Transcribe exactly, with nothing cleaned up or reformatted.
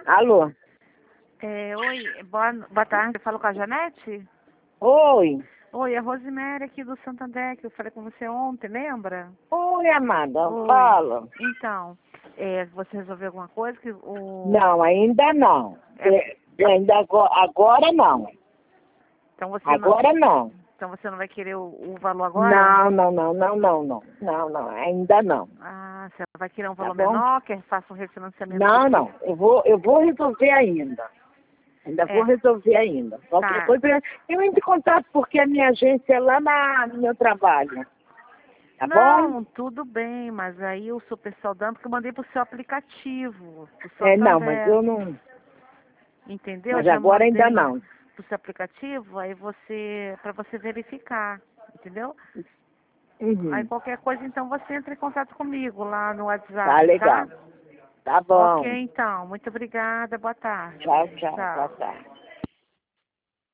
Alô? É, oi, boa, boa tarde. Falo com a Janete? Oi. Oi, é a Rosemary aqui do Santander, que eu falei com você ontem, lembra? Oi, amada. Oi. Fala. Então, é, você resolveu alguma coisa que o... Não, ainda não. É, É, ainda agora, agora não. então você Agora não, não. então você não vai querer o, o valor agora? Não, não, não, não, não, não. Não, não, ainda não. Ah, você vai querer um Tá valor bom? menor, quer que faça um refinanciamento Não, depois? não. Eu vou, eu vou resolver ainda. Ainda vou É, resolver ainda. Qualquer tá. coisa, eu entro em contato porque a minha agência é lá na, no meu trabalho. Tá bom? Não, tudo bem, mas aí o super saudando que eu mandei pro seu aplicativo, pro É, não, mas Santander. eu não. Entendeu? Mas Já agora ainda mandei não. pro seu aplicativo, aí você, para você verificar, entendeu? Aí Uhum. qualquer coisa, então você entra em contato comigo lá no Tá WhatsApp, tá? legal. Tá Ok, bom. então. Muito obrigada. Boa tarde. Tchau, tchau. Boa Tchau. tarde.